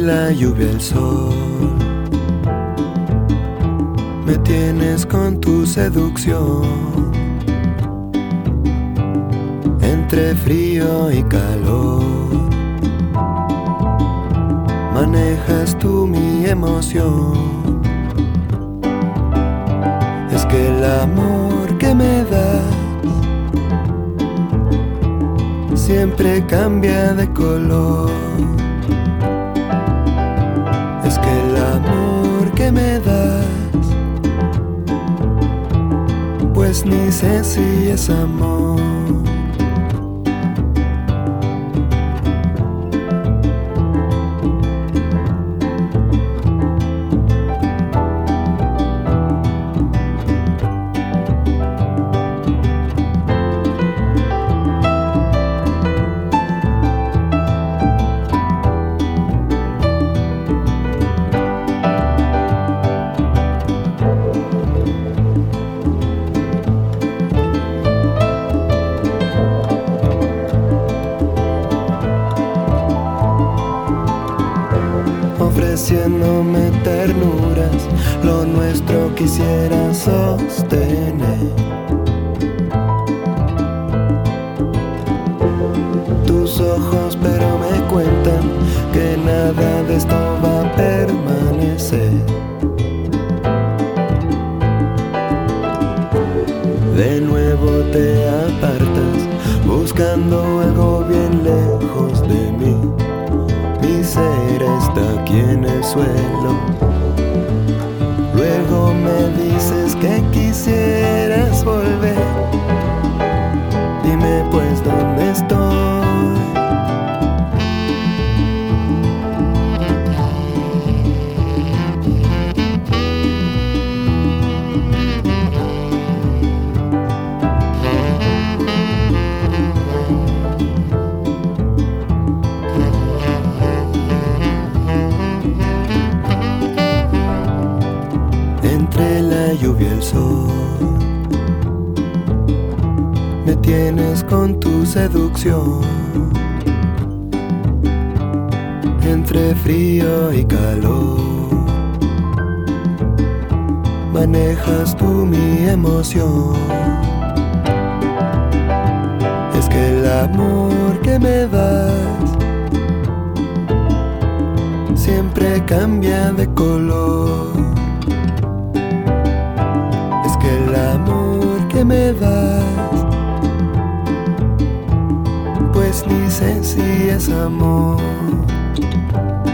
la lluvia el sol, me tienes con tu seducción. Entre frío y calor, manejas tú mi emoción. Es que el amor que me das siempre cambia de color. Es que el amor que me das, pues ni sé si es amor. Ofreciéndome ternuras, lo nuestro quisiera sostener. Tus ojos pero me cuentan que nada de esto va a permanecer. De nuevo te apartas, buscando algo bien lejos de mí. Mi ser está aquí en el suelo. Luego me dices que quisieras volver. Dime pues dónde estoy. Entre la lluvia y el sol, me tienes con tu seducción. Entre frío y calor, manejas tú mi emoción. Es que el amor que me das siempre cambia de color. El amor que me das, pues ni sé si es amor.